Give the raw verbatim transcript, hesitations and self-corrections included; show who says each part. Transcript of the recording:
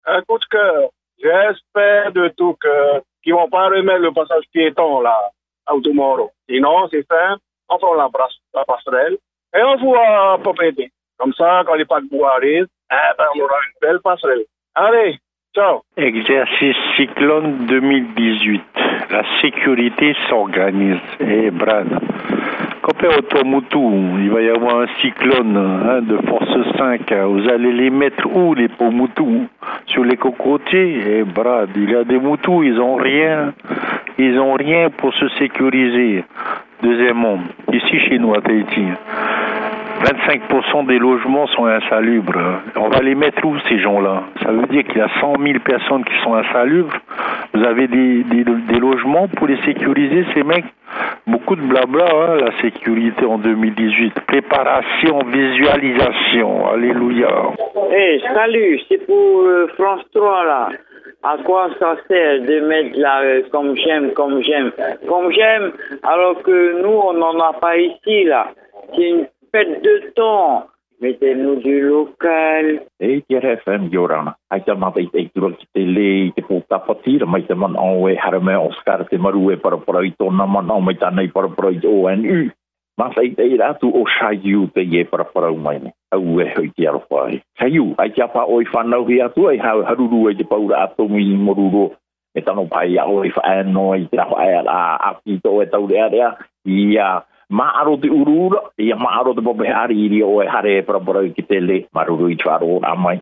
Speaker 1: Un coup de cœur. J'espère de tout que qu'ils vont pas remettre le passage piéton là, à Automoro. Sinon, c'est simple, on prend la, brasse, la passerelle et on voit propriété. Comme ça, quand les paquebots arrivent, eh ben, on aura une belle passerelle. Allez, ciao.
Speaker 2: Exercice cyclone deux mille dix-huit. La sécurité s'organise. Eh, Brad. Quand au Tomutu, il va y avoir un cyclone hein, de force cinq. Vous allez les mettre où, les Pomutu? Sur les cocotiers? Eh, Brad, il y a des Moutou, ils ont rien. Ils ont rien pour se sécuriser. Deuxièmement, ici chez nous à Tahiti, vingt-cinq pour cent des logements sont insalubres. On va les mettre où, ces gens-là? Ça veut dire qu'il y a cent mille personnes qui sont insalubres. Vous avez des, des, des logements pour les sécuriser, ces mecs? Beaucoup de blabla, hein, la sécurité en deux mille dix-huit. Préparation, visualisation. Alléluia.
Speaker 3: Eh, hey, salut, c'est pour euh, France trois, là. À quoi ça sert de mettre là, euh, comme j'aime, comme j'aime, comme j'aime, alors que nous, on n'en a pas ici, là. C'est une perte de temps. Mettez-nous du local.
Speaker 4: Eh, tiara F M Yorana. Aita mata ite itura ki te le i te pōta patira mai te man au e harame Oscar te maru e parapara i tōna man au mai tānei parapara i O N U. Masa i te i rātu o Shaiu te i e parapara umai ne. Au e hoi te arawhai. Shaiu, ai te apa oi whanau hi atu ai hau haruru e te paura atomi i moruro. E tano pai a oi whaeno i te raho ai a api to e tau rea rea. Ia maaro te urura, ia maaro te popeari iri o e hare parapara i ki te le. Maruru i tuaro o amai.